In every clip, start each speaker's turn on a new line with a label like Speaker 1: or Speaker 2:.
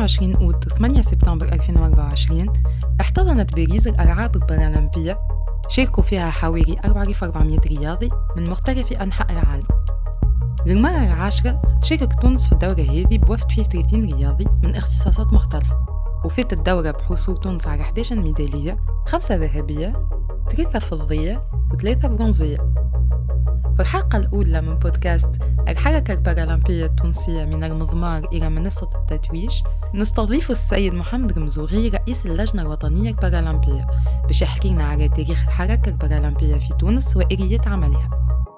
Speaker 1: 27 أوت 8 سبتمبر 2024 احتضنت باريس الألعاب البارالمبية شاركوا فيها حوالي 4400 رياضي من مختلف أنحاء العالم. للمرة العاشرة تشارك تونس في الدورة هذه بوفد فيه 30 رياضي من اختصاصات مختلفة، وفات الدورة بحصول تونس على 11 ميدالية، 5 ذهبية، 3 فضية و3 برونزية. في الحلقة الأولى من بودكاست الحركة البارالمبية التونسية من المضمار إلى منصة التتويج نستضيف السيد محمد رمزوغي رئيس اللجنة الوطنية البارالمبية باش يحكينا على تاريخ الحركة البارالمبية في تونس وآليات عملها.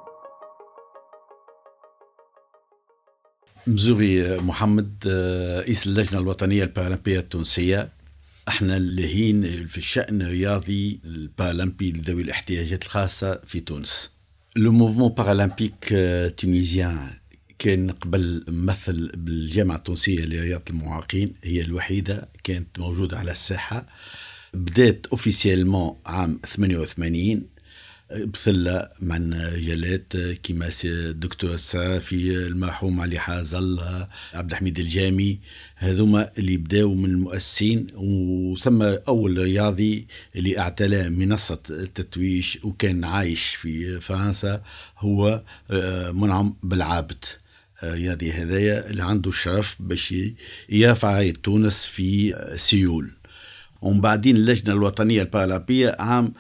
Speaker 2: مزوغي محمد رئيس اللجنة الوطنية البارالمبية التونسية. احنا لهين في الشأن الرياضي البارالمبي لذوي الاحتياجات الخاصة في تونس. لو موفمون بارالمبيك تونيزيان كان قبل ممثل بالجامعة التونسية لرياضة المعاقين، هي الوحيدة كانت موجودة على الساحة. بدأت اوفيسيالمون عام 88 بثلة مع جالات كيما الدكتور السرافي، المرحوم علي حازل، عبد الحميد الجامي، هذوما اللي بداوا من المؤسسين. وثم أول رياضي اللي اعتلى منصة التتويج وكان عايش في فرنسا هو منعم بالعابد. رياضي هذايا اللي عنده الشرف باش يرفع راية تونس في سيول. ومن بعدين اللجنة الوطنية البارالمبية عام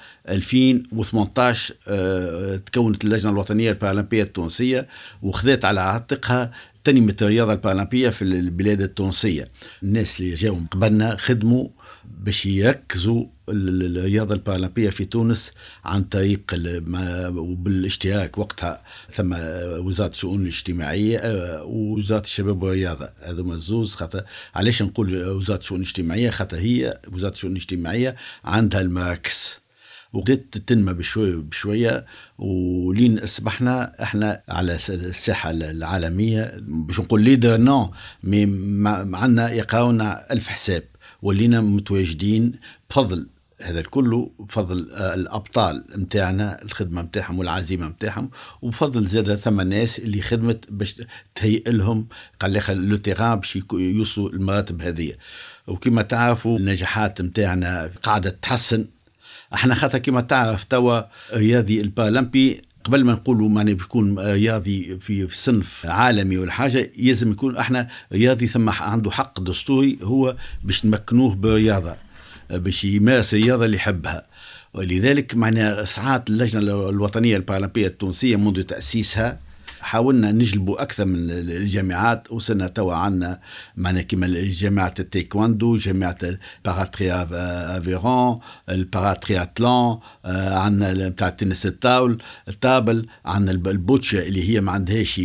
Speaker 2: 2018 تكونت اللجنة الوطنية البارالمبية التونسية وخذت على عاتقها تنمية الرياضة البارالمبية في البلاد التونسية. الناس اللي جاوا قبلنا خدموا باش يركزوا الرياضة البارالمبية في تونس عن طريق وبالاشتراك وقتها ثم وزارة الشؤون الاجتماعية ووزارة الشباب والرياضة. هذا مزوز خاطر علاش نقول وزارة الشؤون الاجتماعية؟ خاطر هي وزارة الشؤون الاجتماعية عندها المراكز وبدأت تنمى بشوية ولين أصبحنا احنا على الساحة العالمية باش نقول ليدر نو مي معنا يقاونا 1000 حساب، ولينا متواجدين بفضل هذا الكل، بفضل الأبطال متاعنا الخدمة متاعهم والعزيمة متاعهم، وبفضل زادة ثم ناس اللي خدمت باش تهيئ لهم قال لو تيران باش يوصلوا المراتب هذه. وكما تعرفوا النجاحات متاعنا قاعدة تتحسن. احنا خاطر كما تعرف توا رياضي البارالمبي قبل ما نقولوا معني بيكون رياضي في صنف عالمي ولا حاجة يلزم يكون احنا رياضي ثم عنده حق دستوري هو باش نمكنوه بالرياضة باش يمارس الرياضة اللي يحبها. ولذلك معنا ساعات اللجنة الوطنية البارالمبية التونسية منذ تأسيسها حاولنا نجلبوا أكثر من الجامعات. وصلنا توا عنا معنا كما جامعة التايكواندو، جامعة الباراتريا افيرون، الباراترياتلون، عنا بتاع التنس الطابل، عنا البوتشا اللي هي ما عندهاش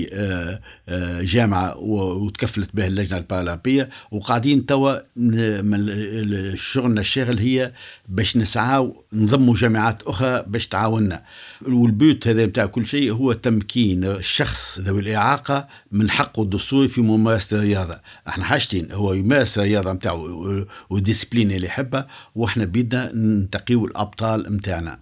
Speaker 2: جامعة وتكفلت بها اللجنة البارالمبية. وقاعدين توا من الشغل الشاغل هي باش نسعاو نضموا جامعات أخرى باش تعاوننا. والبيوت هذا بتاع كل شيء هو تمكين الشخص ذوي الإعاقة من حقه الدستوري في ممارسة الرياضة. احنا حاجتين هو يمارس الرياضة متاعه وديسبلين اللي يحبها، واحنا بدنا ننتقيو الأبطال متاعنا.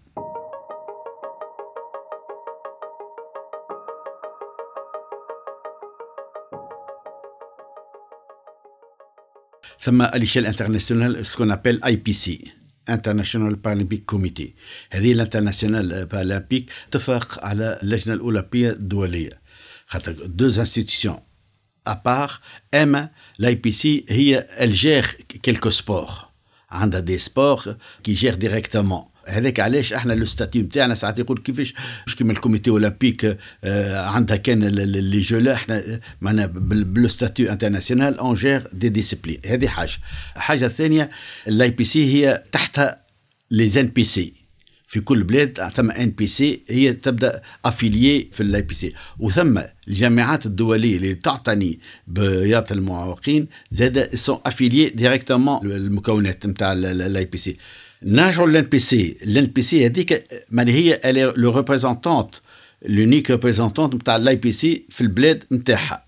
Speaker 2: ثم الاشياء الانترناسيونال سكون ابل IPC International Paralympic Committee. هذه الانترناسيونال بارالمبيك تفرق على اللجنة الأولمبية الدولية خاطر deux institutions à part. اما l'IPC هي الجير كيلكو سبور، عندها دي سبور كي جير ديريكتومون. هذاك علاش احنا لو ستاتيو نتاعنا ساعات يقول كيفاش مش كيما الكوميتي اولمبيك عندها كان لي جو، احنا معنا بلو ستاتيو انترناسيونال اون جير دي ديسيبلين. هذه حاجه ثانيه. الاي بي سي هي تحتها لي ان بي سي في كل بلاد، ثم ان بي سي هي تبدا افيليي في الاي بي سي، وثم الجامعات الدوليه اللي تعتني برياضه المعوقين زاد سون افيليي ديريكتومون المكونات نتاع الاي بي سي. نرجعوا للان بي سي هذيك ماني هي لو ريبريزونطونت لونيك ريبريزونطونت نتاع الاي بي سي في البلاد نتاعها.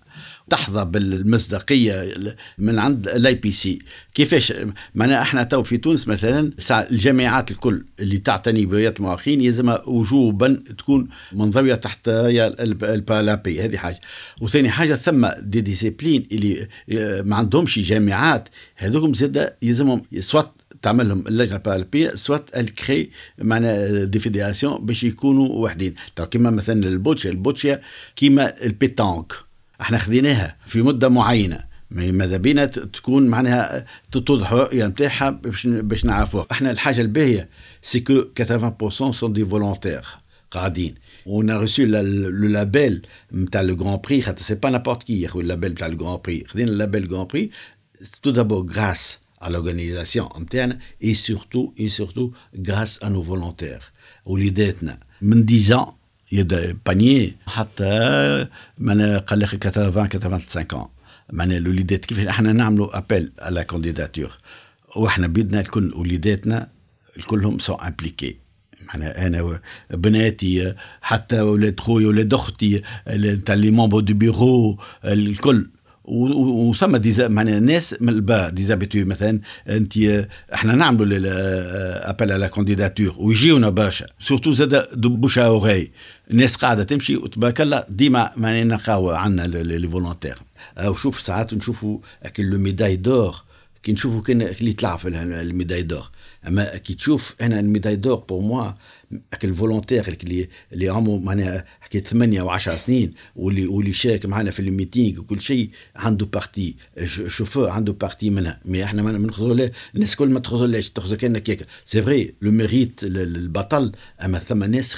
Speaker 2: تحظى بالمصداقية من عند الاي بي سي. كيفاش معناها احنا تو في تونس مثلا الجامعات الكل اللي تعتني برياضة المعاقين يلزمها وجوبا تكون منضوية تحت البارالمبي. هذه حاجة. وثاني حاجة ثم دي ديسيبلين اللي ما عندهمش جامعات، هذوكم زاد يلزمهم سوات تعملهم اللجنه البارالمبيه سوات الكري معنا دي فيدراسيون باش يكونوا وحدين. كيما مثلا البوتشيا كيما البيتانك احنا خذيناها في مده معينه، ماذا بينا تكون معناها توضح الرؤيه نتاعها باش نعرفوها. احنا الحاجه الباهيه سي كو 80% سون دي فولونتير قاعدين. On a reçu le label نتاع le Grand Prix. C'est pas n'importe qui ياخذ اللابel نتاع le Grand Prix. خذينا اللابel Grand Prix tout d'abord grâce à l'organisation interne et surtout grâce à nos volontaires. وليداتنا من 10 ans يد بانيي حتى من قال لك 85 معناها الوليدات كيف احنا نعملوا ابل على كانديداتور، واحنا بيدنا الكل وليداتنا الكلهم سو امبليكي. انا بناتي حتى ولاد خويا ولاد اختي تاع لي ممبر دو بيرو الكل، وثم معناها الناس من البا ديزابيتو. مثلا انت احنا نعملوا ابل على كانديداتور ويجيونا باشا سورتو زاد بوش اوغي الناس قاعده تمشي وتبارك الله ديما معناها نلقاو عندنا لي فولونتير. او شوف ساعات نشوفوا لو ميداي دور كي نشوفوا كان اللي طلع في الميداي دور. اما كي تشوف انا الميداي دور بور موا الفولونتير اللي عمرو معناها حكيت 8 و10 سنين واللي شارك معنا في الميتينغ وكل شيء عنده بارتي شوفور عنده بارتي منها. مي احنا ما نخزروا الناس كل ما تخزرلاش تخزر كان كيك سي فري لو ميريت البطل. اما ثم ناس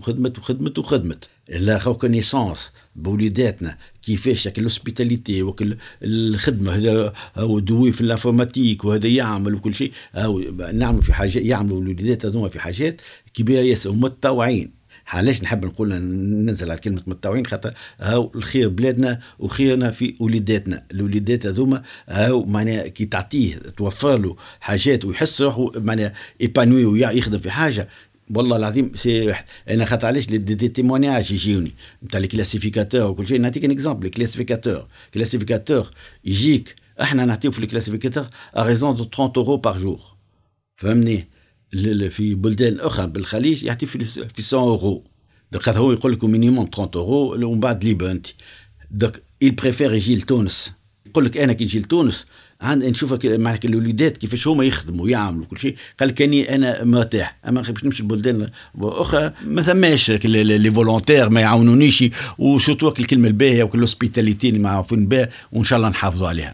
Speaker 2: خدمت لا ريكونيسانس بوليداتنا كيفاش الهوسبيتاليتي وكل الخدمه هذا هو دوي في الانفورماتيك وهذا يعمل وكل شيء نعمل في حاجات يعملوا الوليدات هذوما في حاجات كبيره ياسر متطوعين. علاش نحب نقول ننزل على كلمه متطوعين؟ خاطر هاو الخير بلادنا وخيرنا في وليداتنا. الوليدات هذوما هاو معناها كي تعطيه توفر له حاجات ويحس روحه معناها ايبانوي ويخدم في حاجه والله العظيم سي انا خاطر علاش دي تيمونياج يجيوني نتاع لي كلاسيفيكاتور وكل شيء. نعطيك ان اكزامبل. كلاسيفيكاتور يجيك احنا نعطيو في الكلاسيفيكاتور ا ريزون دو 30 اورو بار جور فهمني. في بلدان اخرى بالخليج يعطي في 100 اورو. دونك هو يقول لكم مينيموم 30 اورو ومن بعد ليبر انت. دونك il بريفير يجي لتونس. يقول لك انا كي نجي لتونس نشوفك معك الوليدات كيفاش هما يخدموا يعملوا كل شيء. قال كاني انا مرتاح. اما باش نمشي لبلدان اخرى ما ثماش لي فولونتير ما يعاونونيش وسورتو الكلمه الباهيه وكل الهوسبيتاليتي اللي معروفين بها وان شاء الله نحافظوا عليها.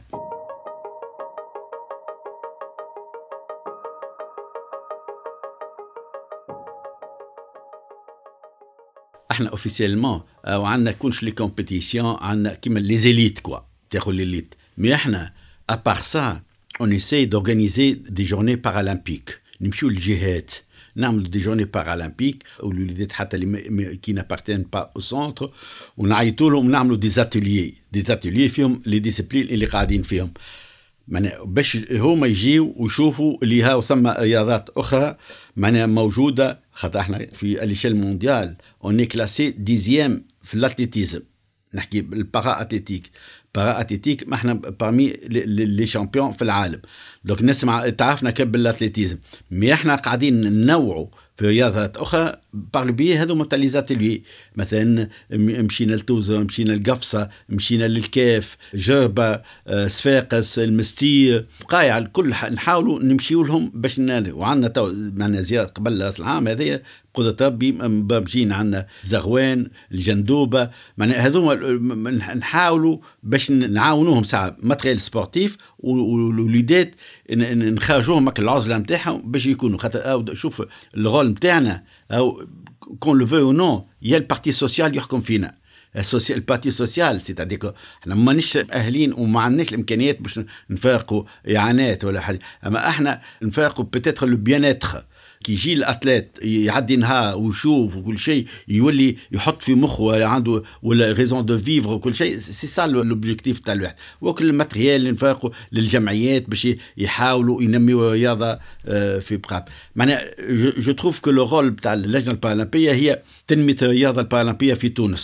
Speaker 2: احنا اوفيسيلمون او عندنا كونش لي كومبيتيسيون عندنا كيما لي زيليت كوا تاخذ ليليت. مي احنا à part ça on essaie d'organiser des journées paralympiques. نمشيو للجهات نعملوا دي جورني بارالمبيك والوليدات حتى اللي كي نابارتين با او سونتر ونعيطوا لهم نعملوا دي زاتيليي فيهم لي ديسيبلين اللي قاعدين فيهم معناها باش هما يجيو ويشوفوا اللي هاو ثم رياضات اخرى معناها موجوده. خاطر احنا في اليشيل مونديال اون كلاسي 10 في الاتليتيزم. نحكي بالبارا اتليتيك ما احنا بارمي لي شامبيون في العالم. دونك الناس تعرفنا كب الاتليتيزم. مي احنا قاعدين ننوعوا في رياضات اخرى بارلو بي هذوما تاع لي زاتيليي. مثلا مشينا لتوزا مشينا لقفصه مشينا للكاف جربه صفاقس المستير قايع الكل نحاولوا نمشيو لهم باش وعندنا تو معنا زياره قبل راس العام هذه قدرة ربي مجين عندنا زغوان الجندوبه معناها هذوما نحاولوا باش نعاونوهم ساعه ماتريال سبورتيف والوليدات نخرجوهم من العزله نتاعهم باش يكونوا. خاطر شوف الرول نتاعنا او كون لو فو نو يا البارتي سوسيال يحكم فينا. البارتي سوسيال سيتاديك احنا مانيش اهلين وما عندناش الامكانيات باش نفرقوا اعانات ولا حاجه. اما احنا نفرقوا بيتيتر لو بيان اتر كي يجي الاتليت يعدي نهار ويشوف وكل شيء يولي يحط في مخه ولا عنده ولا ريزون دو فيفر وكل شيء. سي سا لوبجيكتيف تاع الواحد. وكل الماتريال اللي نفرقوا للجمعيات باش يحاولوا ينميوا رياضه في بقاب. معناها جو تروف كو لو رول تاع اللجنه البارالمبيه هي تنميه الرياضه البارالمبيه في تونس.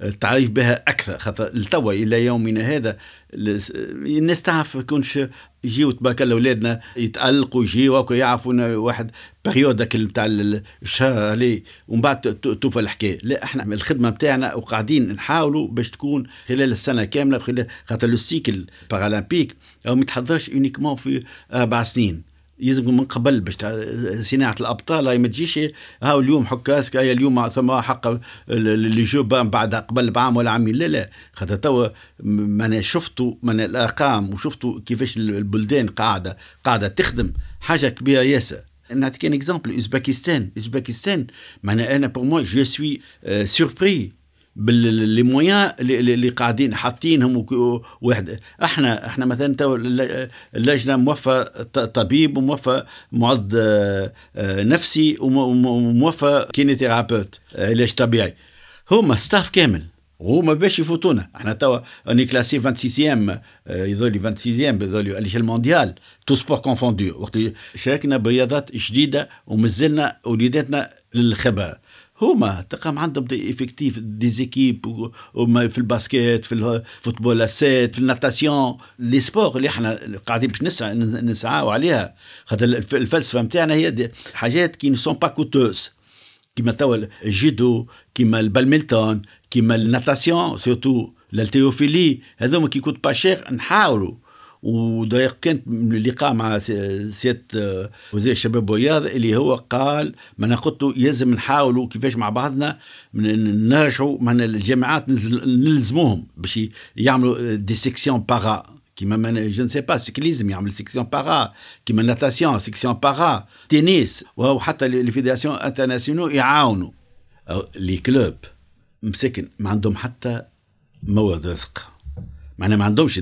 Speaker 2: التعريف بها أكثر، خاطر التوا إلى يومنا هذا الناس تعرف كونش يجيو تبارك الله أولادنا يتألقوا يجيو يعرفوا واحد بريودك بتاع الشهر عليه ومن بعد توفى الحكاية. لا، احنا الخدمة بتاعنا وقاعدين نحاولوا باش تكون خلال السنة كاملة، خاطر السيكل بارالمبيك أو متحضرش يونيكمون في 4 سنين. يلزم من قبل باش صناعة الأبطال هاي ما تجيش هاو اليوم حكاسك هاي اليوم ثم حق اللي جو بعد قبل بعام ولا عامين. لا خاطر توا أنا شفتوا من الأرقام وشفتوا كيفاش البلدان قاعدة تخدم حاجة كبيرة ياسر. نعطيك ان اكزامبل، اوزباكستان معناها انا بور موا جو سوي سوربري باللي مويان اللي قاعدين حاطينهم. واحد احنا مثلا تو اللجنه موفى طبيب وموفى معد نفسي وموفى كينيثيرابيوت علاج طبيعي، هما ستاف كامل وهما باش يفوتونا. احنا توا اني كلاسي 26 يظل 26 بيظل على المونديال تو سبور كونفوندو، وقت شاركنا برياضات جديده ومازلنا وليداتنا للخبره. هما تقام عندهم دي افكتيف دي زيكيب في الباسكيت، في الفوتبول السات، في الناتاسيون، لي سبور اللي احنا قاعدين باش نسعاو عليها. خاطر الفلسفه نتاعنا هي حاجات كي نسون با كوتوس، كيما توا الجودو، كيما البالميلتون، كيما الناتاسيون سورتو الالتيوفيلي، هذوما كي كنت با شير نحاولوا. ودايق كانت لقاء مع سيادة وزير الشباب والرياضة اللي هو قال ما أنا قلت يلزم نحاولوا كيفاش مع بعضنا نرجعوا من الجامعات نلزموهم باش يعملوا دي سيكسيون بارا، كيما جو نسي با سيكليزم يعمل سيكسيون بارا، كيما ناتاسيون سيكسيون بارا، تنس، وحتى لي فيدراسيون انترناسيونال يعاونوا. لي كلوب مسكن ما عندهم حتى مواد رزق، معنا ما عندهمش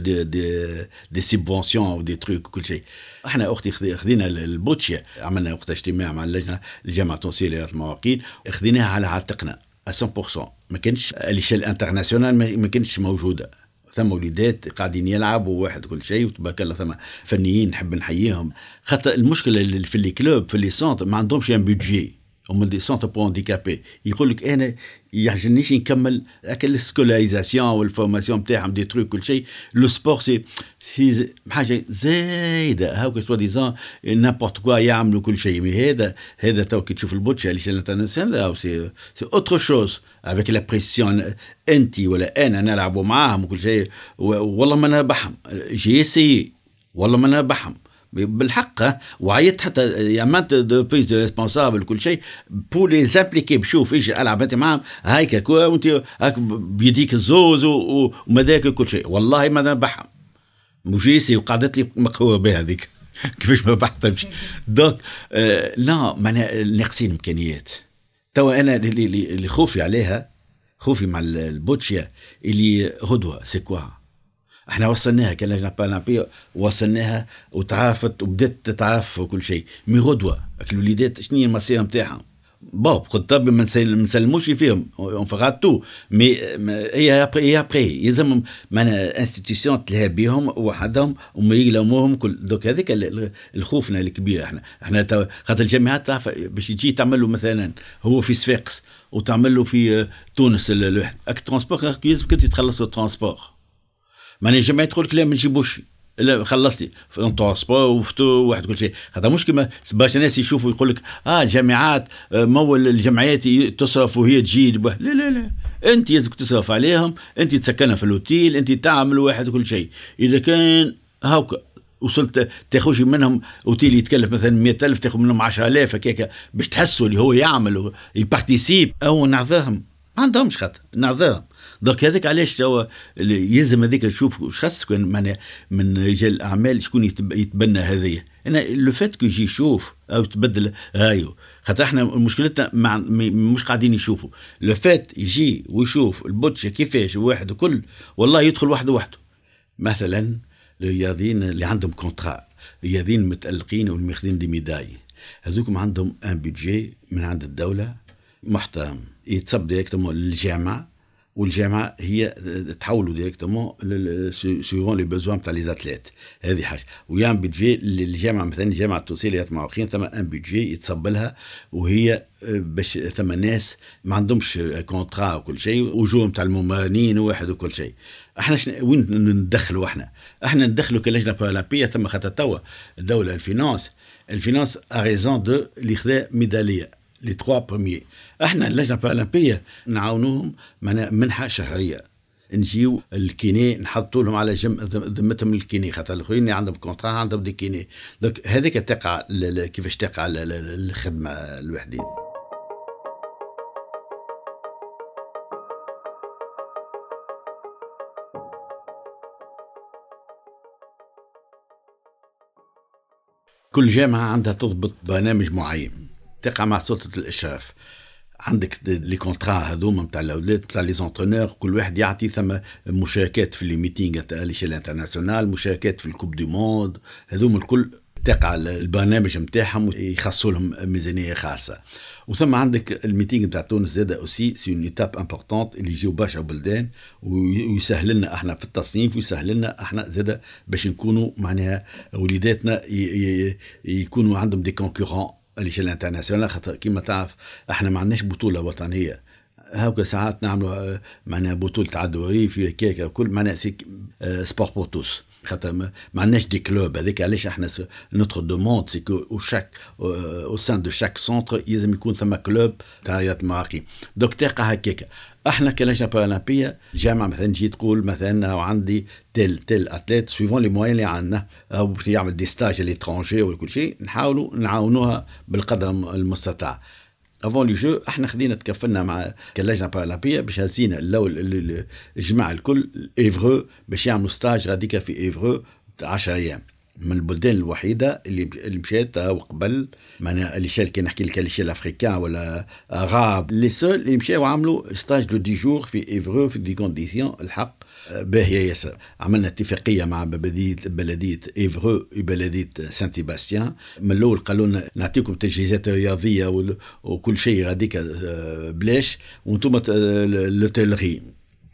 Speaker 2: دي سيبونسيون او دي تروك وكل شيء. احنا اختي خذينا البوتشيا، عملنا وقت اجتماع مع اللجنه الجامعه التونسيه لرياضه المواقين، خذيناها على عاتقنا 100%. ما كانش الاشياء الانترناسيونال ما كانش موجوده، ثم وليدات قاعدين يلعبوا واحد كل شيء وتبارك الله، ثم فنيين نحب نحييهم. خاطر المشكله اللي في لي كلوب في لي سونتر ما عندهمش ان بودجي، هم دي سونتر بور هانديكابي. يقول لك انا يعجبنيش نكمل اكل السكولايزاسيون والفورماسيون نتاعهم دي تروك كل شيء. لو سبور سي حاجه زايده هاكا سوا ديزون نابورت كوا يعملوا كل شيء. هذا تو كي تشوف البوتش على شان انترناسيونال سي اوتر شوز افيك لا بريسيون. انت ولا انا نلعبوا معاهم وكل شيء، والله ما نربحهم. جي سي والله ما نربحهم بالحق. وعيت حتى يعملت دو بيس دو ريسبونسابل كل شيء بو لي زامبليكي، بشوف ايش العب انت معاهم هايك كوا وانت هاك بيديك الزوز ومداك كل شيء، والله ما نربحهم. مجيسي وقعدت لي مقهوره بها هذيك كيفاش ما بحثمش. دونك لا معناها ناقصين امكانيات. توا انا اللي خوفي عليها، خوفي مع البوتشيا اللي غدوه سي كوا. احنا وصلناها كلجنه بارالمبيه، وصلناها وتعرفت وبدات تتعرف وكل شيء. مي غدوه الوليدات شنو هي المصير نتاعهم؟ بوب خطاب ما نسلموش فيهم اون فغاتو، مي هي ابري يلزم معنا انستيتيسيون تلها بهم وحدهم وما يلموهم كل. دوك هذيك الخوفنا الكبير. احنا خاطر الجامعات تعرف باش تجي تعمل له مثلا هو في صفاقس وتعمل له في تونس الواحد الترونسبور، يلزم كنت تخلص الترونسبور. ماني جماعة تقول لك لا ما نجيبوش، لا خلصتي في ترونسبور وفتو واحد كل شيء. هذا مش كما باش الناس يشوفوا يقول لك الجامعات مول الجمعيات تصرف وهي تجي. لا انت يلزمك تصرف عليهم، انت تسكنها في الاوتيل، انت تعمل واحد كل شيء. اذا كان هاكا وصلت تاخذ منهم اوتيل يتكلف مثلا 100,000 تاخذ منهم 10,000 هكاك باش تحسوا اللي هو يعمل يبارتيسيب او نعذرهم. ما عندهمش خاطر نعذرهم. دونك هذاك علاش هو يلزم هذيك نشوف واش خاص من رجال الاعمال شكون يتبنى هذه. انا لو فات كو يجي يشوف او تبدل رايو، خاطر احنا مشكلتنا مش قاعدين يشوفوا. لو فات يجي ويشوف البوتشه كيفاش واحد وكل، والله يدخل وحده. مثلا الرياضيين اللي عندهم كونترا، الرياضيين متألقين والماخذين دي ميداي، هذوكم عندهم ان بودجي من عند الدوله محترم يتصب ديريكتومون للجامعه والجامعه هي تحولوا ديريكتومون سيغون لي بوزوان تاع لي زاتليت. هذه حاجه. ويعمل بيدجي للجامعه، مثلا الجامعه التونسيه اللي معوقين ثم ان بيدجي يتصب لها، وهي باش ثم ناس ما عندهمش كونترا وكل شيء، وجوهم تاع الممرنين واحد وكل شيء. احنا وين ندخلوا؟ احنا ندخلوا كلجنه بارالمبيه. ثم خاطر توا الدوله الفينانس اريزون دو اللي خذا ميداليه لي 3 بروميي. احنا اللجنه البارالمبيه نعاونوهم منحه شهريه، نجيو الكيني نحطوا لهم على ذمتهم الكيني، خاطر الاخرين عندهم كونترا عندهم دي كيني. دونك هذيك تقع كيفاش تقع الخدمه الوحدين. كل جامعه عندها تضبط برنامج معين، تقع مع سلطه الاشراف. عندك لي كونترا هذوما نتاع الاولاد نتاع لي زونترونور، كل واحد يعطي ثم مشاركات في لي ميتينغ تاع ليشيل انترناسيونال، مشاركات في الكوب دو موند، هذوما الكل تقع البرنامج نتاعهم يخصوا لهم ميزانيه خاصه. وثم عندك الميتينغ نتاع تونس زاده اوسي سي اون ايتاب امبورطونت اللي يجيو برشا بلدان ويسهل لنا احنا في التصنيف، ويسهل لنا احنا زاده باش نكونوا معناها وليداتنا يكونوا عندهم دي كونكورون ليشيل انترناسيونال. خاطر كيما تعرف احنا ما عندناش بطوله وطنيه، هاكا ساعات نعملوا معناها بطوله عدويه في كيكه وكل معناها سبور بور توس، خاطر ما عندناش دي كلوب. هذيك علاش احنا نوتر دوموند سي كو او سان دو شاك سونتر لازم يكون ثم كلوب تاع رياضة المراقي. دوك تلقى هكاك احنا كلجنه بارالمبيه الجامعه مثلا تجي تقول مثلا عندي تل اتليت سويفون لي موين اللي عندنا، او باش يعمل دي ستاج ليترونجي وكل شيء، نحاولوا نعاونوها بالقدر المستطاع. افون لي جو احنا خدينا تكفلنا مع كلجنه بارالمبيه باش هزينا الجماعه الكل ايفرو باش يعملوا ستاج غاديكا في ايفرو 10 ايام. من البلدان الوحيده اللي مشات وقبل معناها اللي شال كي نحكي لك اللي شال افريكان ولا غاب لي سول اللي مشاو وعملوا ستاج دو 10 جور في ايفرو في دي كونديسيون الحق باهيه ياسر. عملنا اتفاقيه مع بلديه ايفرو وبلديه سان سيباستيان. من الاول قالوا لنا نعطيكم تجهيزات رياضيه وكل شيء غاديك بلاش، وانتم لوتيلري.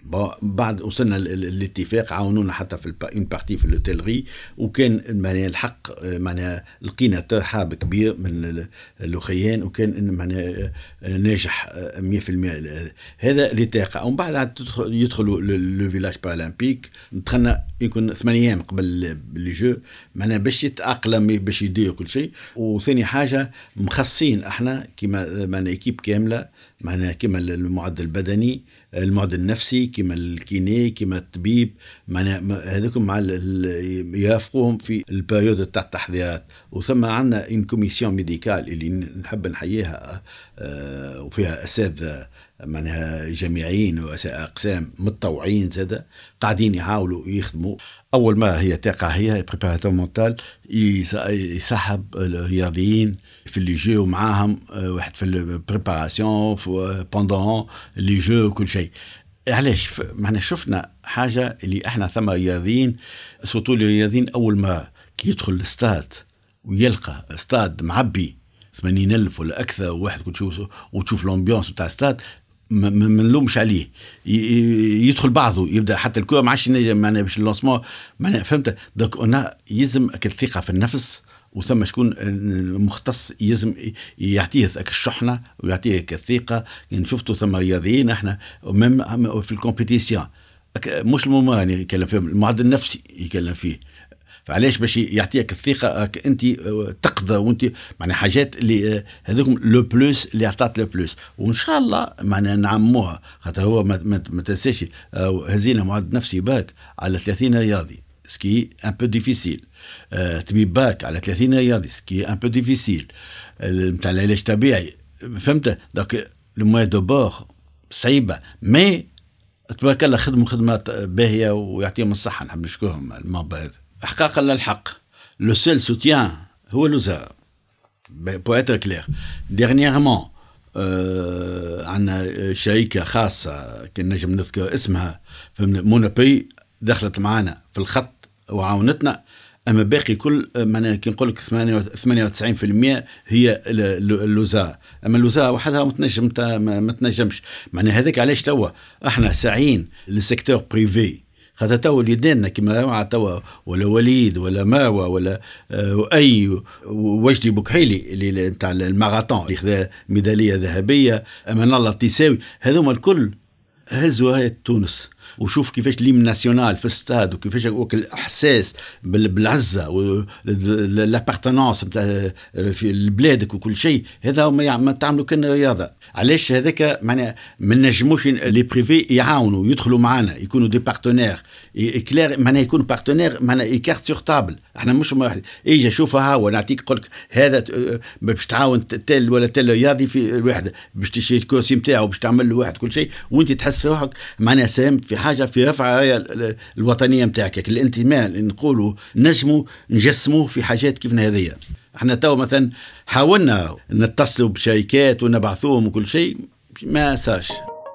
Speaker 2: بعد وصلنا للاتفاق، عاونونا حتى في اون بارتي في الاوتيلري، وكان معناها الحق معناها لقينا ترحاب كبير من الاخيان، وكان معناها ناجح 100%. هذا اللي تاقع. ومن بعد يدخلوا لو فيلاج بارالمبيك. دخلنا يكون 8 ايام قبل لي جو معناها باش يتاقلم باش يدير كل شيء. وثاني حاجه مخصصين احنا كيما معناها ايكيب كامله، معناها كيما المعد البدني، المعد النفسي، كيما الكيني، كيما الطبيب، معناها هذوكم مع يرافقوهم في البريود تاع التحضيرات. وثم عندنا ان كوميسيون ميديكال اللي نحب نحييها وفيها اساتذه معناها جامعيين واقسام متطوعين زاده قاعدين يحاولوا يخدموا. اول ما هي تقع هي بريباراتور مونتال يسحب الرياضيين في اللي جو معاهم واحد في البريباراسيون بوندون لي جو وكل شيء. علاش معنا شفنا حاجه اللي احنا ثم رياضيين سورتو الرياضيين اول ما كي يدخل الاستاد ويلقى استاد معبي 80,000 ولا اكثر، وواحد وتشوف الامبيونس بتاع الاستاد ما نلومش عليه، يدخل بعضه يبدا حتى الكره ما عادش معناها باش اللونسمون معناها فهمت. دونك انا يلزم الثقه في النفس، وثم شكون مختص يلزم يعطيه الشحنه ويعطيه الثقه. يعني شفتوا ثم رياضيين احنا في الكومبيتيسيون مش الممارنه يتكلم فيه، المعدل النفسي يتكلم فيه. فعلاش باش يعطيك الثقه انت تقدر، وانت معناها حاجات اللي هذوكم لو بلوس اللي عطات لو بلوس. وان شاء الله معناها نعموها، خاطر هو ما تنساش هزينا معدل نفسي باك على 30 رياضي سكي ان بو ديفيسيل، طبيب باك على 30 رياضي سكي ان بو ديفيسيل، نتاع العلاج الطبيعي فهمت. دونك لو موان دو بور صعيبه، مي تبارك الله خدمات باهيه ويعطيهم الصحه. نحب نشكرهم المنبر هذا احقاقا للحق. لو سيل سوتيان هو الوزاره بو اتر كلير. ديرنييرمون عندنا شركه خاصه كان نجم نذكر اسمها مونوبي، دخلت معنا في الخط وعاونتنا. اما باقي كل معناها كي نقول لك 98% هي اللوزا. اما اللوزا وحدها ما تنجمش. معناها هذاك علاش توا احنا ساعين للسيكتور بريفي، خاطر توا وليدنا كيما توا ولا وليد ولا ماوى ولا اي وجدي بوكحيلي اللي نتاع الماراثون اللي خذا ميداليه ذهبيه، امان الله التساوي، هذوما الكل هزوا هاي تونس. وشوف كيفاش ليم ناسيونال في الستاد وكيفاش الاحساس بالعزه والابارتنانس نتاع في بلادك وكل شيء، هذا ما تعملوا كان رياضه. علاش هذاك معناها ما نجموش لي بريفي يعاونوا يدخلوا معنا يكونوا دي بارتنير كلير، معناها يكونوا بارتنير معناها كارت سور تابل. احنا مش يجي شوفها ونعطيك قول لك هذا باش تعاون تل ولا تل رياضي في الوحده باش تشري الكرسي نتاعو باش تعمل له واحد كل شيء، وانت تحس روحك معناها ساهمت في حاجه في رفع الوطنيه نتاعك. الانتماء اللي نقولوا نجموا نجسموه في حاجات كيف هذه. احنا تو مثلا حاولنا نتصلوا بشركات ونبعثوهم وكل شيء ما ساش.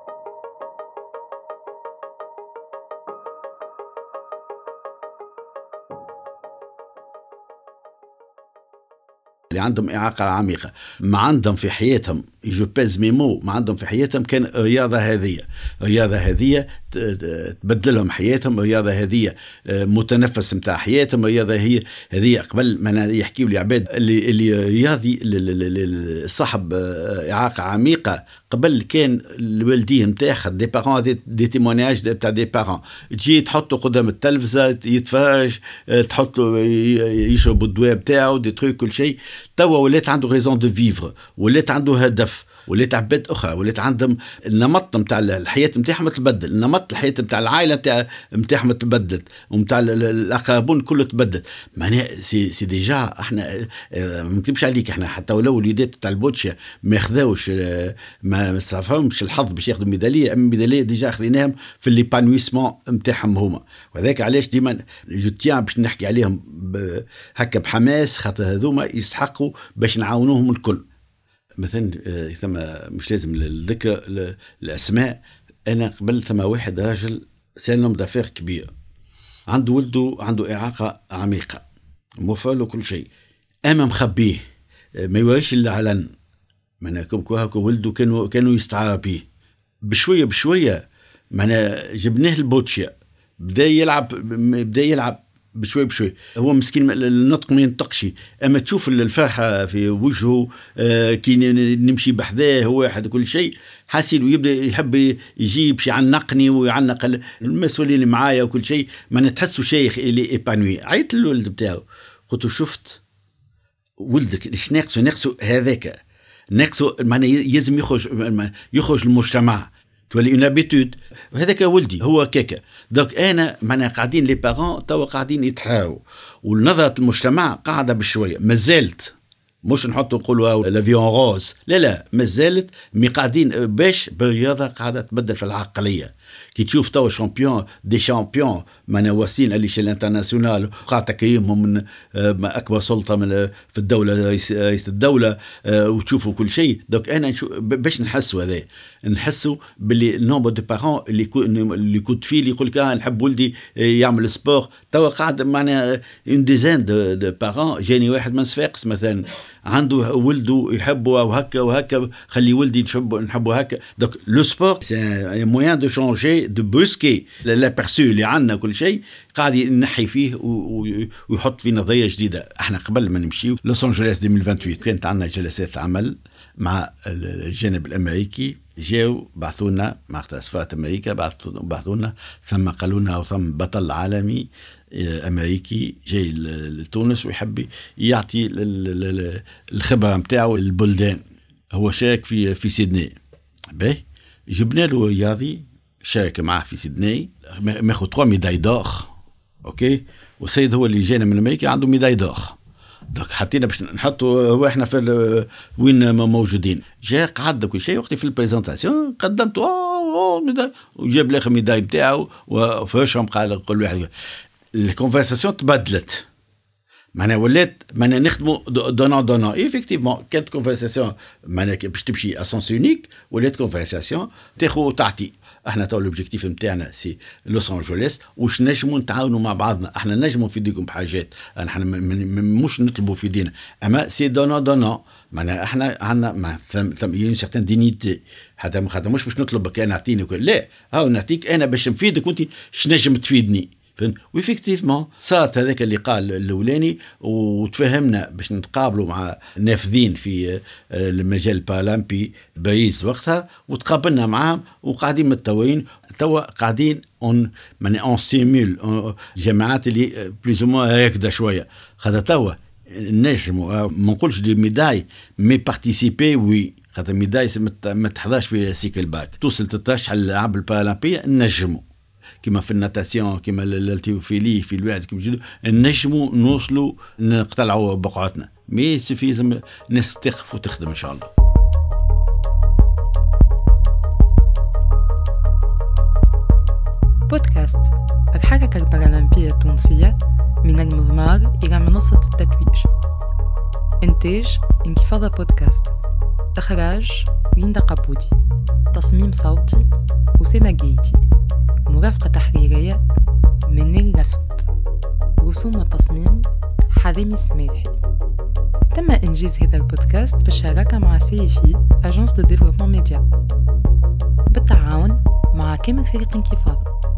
Speaker 2: اللي عندهم إعاقة عميقة ما عندهم في حياتهم جو بيز ميمو، ما عندهم في حياتهم كان الرياضة هذه تبدل لهم حياتهم. الرياضة هذه متنفس متاع حياتهم. الرياضة هذه قبل ما يحكيوا لي عباد اللي رياضي صاحب إعاقة عميقة قبل كان الوالدين تاخذ دي بارون دي تيمونياج تاع دي بارون، تجي تحطه قدام التلفزة يتفرج، تحطه يشرب الدواء بتاعه دي تروك كل شيء. توا ولات عنده ريزون دو فيفر، ولات عنده هدف، ولات عباد اخرى، ولات عندهم النمط نتاع الحياه نتاعهم تبدل، النمط الحياه نتاع العائله نتاعهم تبدلت، ونتاع الاقربون كله تبدل. معناها سي ديجا احنا ما نكذبش عليك، احنا حتى ولو الوليدات تاع البوتشا ما ياخذوش ما صافهمش الحظ باش ياخذوا ميداليه، اما ميداليه ديجا اخذيناهم في ليبانويسمون نتاعهم هما. وهذاك علاش ديما جو تيان باش نحكي عليهم هكا بحماس، خاطر هذوما يسحقوا باش نعاونوهم الكل. مثلا ثم مش لازم الذكر الاسماء. انا قبل ثم واحد راجل سالنوم دافير كبير، عنده ولده عنده اعاقه عميقه، موفر له كل شيء، اما مخبيه ما يوريش الا علن. معناكم كوهاكو ولده كانوا يستعار بيه بشويه بشويه. معناها جبناه البوتشيا، بدا يلعب بشوي بشوي. هو مسكين النطق ما ينطقش، اما تشوف الفرحه في وجهه كي نمشي بحذاه هو واحد كل شيء حاسين، ويبدا يحب يجيب شي يعنقني ويعنق المسؤولين اللي معايا وكل شيء. ما نتحسوا شيخ اللي ايبانوي. عيط للولد بتاعه قلت له شفت ولدك ايش ناقصه هذاك، ناقصه معناه يلزم يخرج المجتمع، تولي اون ابيتود. وهذاك ولدي هو كيكا. دوك انا معنا قاعدين لي بارون توا قاعدين يتحاوروا، ونظره المجتمع قاعده بشويه مازالت، مش نحطوا نقولوا لافيون روز، لا مازالت مي قاعدين باش بالرياضه قاعده تبدل في العقليه. كي تشوف توا شامبيون دي شامبيون معنا واصلين على شيء الانترناسيونال، قاعد تكريمهم من اكبر سلطه من في الدوله، رئيس الدوله، وتشوفوا كل شيء. دوك انا باش نحسوا هذا، نحسوا باللي نومبر دو بارون اللي كنت فيه اللي يقول لك نحب ولدي يعمل سبور. توا قاعد معنا اون ديزان دو بارون. جاني واحد من صفاقس مثلا عنده ولده يحبه وهكا خلي ولدي نحبه هكا. دوك لو سبور سي موان دو شونجي دو بوسكي لابيرسو اللي عندنا كل شيء، قاعد ينحي فيه ويحط فيه نظريه جديده. احنا قبل ما نمشيو لوس انجلوس 2028 كانت عندنا جلسات عمل مع الجانب الامريكي، جاو بعثونا مع سفارة أمريكا، بعثونا ثم قالوا لنا ثم بطل عالمي أمريكي جاي لتونس ويحب يعطي الخبرة متاعه البلدان. هو شارك في سيدني، باهي جبنا له رياضي شارك معه في سيدني، ماخذ 3 ميداي دور، اوكي. والسيد هو اللي جانا من أمريكا عنده ميداي دور. دوك حطينا باش نحطوا هو احنا في وين موجودين. جاء قعد كل شيء وقتي في البريزونطاسيون قدمت وجاب الاخر ميداي نتاعو وفرشهم. قال كل واحد الكونفرساسيون تبدلت، معناها ولات معناها نخدموا دونون ايفيكتيفمون. كانت كونفرساسيون معناها باش تمشي اسونس يونيك، ولات كونفرساسيون تاخذ تعطي. احنا تو الاوبجيكتيف نتاعنا سي لوس انجلوس، واش نجموا نتعاونوا مع بعضنا. احنا نجموا نفيدكم بحاجات، احنا مش نطلبوا في دينا، اما سي دونا معناها احنا عندنا ثم سيغتان دينيتي، حتى مش باش نطلبك انا اعطيني وكل، لا هاو نعطيك انا باش نفيدك وانت شنجم تفيدني. وإفكتيفمون صارت هذاك اللي قال الأولاني، وتفهمنا باش نتقابلوا مع نافذين في المجال البارالمبي باريس وقتها، وتقابلنا معهم وقاعدين متوين توا قاعدين اون ستيمول جماعات اللي بليز مو هكذا شويه، خاطر توا نجموا ما نقولش دي ميداي مي بارتيسيبي وي، خاطر ميداي ما تحضرش في سيكل باك، توصل تترشح الألعاب البارالمبيه نجموا كما في الناتاسيون كما الالتيوفيلي في الواحد كما جدو نجموا نوصلوا نقتلعوا بقعتنا، مي سفيزم ناس تقف وتخدم ان شاء الله.
Speaker 1: بودكاست الحركة البارالمبية التونسية، من المضمار إلى منصة التتويج. إنتاج انكفاضة بودكاست. إخراج ليندا قبودي. تصميم صوتي أسامة جيتي. مرافقة تحريرية منيل لاسوت. رسوم التصميم حريمي السميرحي. تم إنجاز هذا البودكاست بالشراكة مع CFI Agence de Développement Média، بالتعاون مع كامل فريق انكفاضة.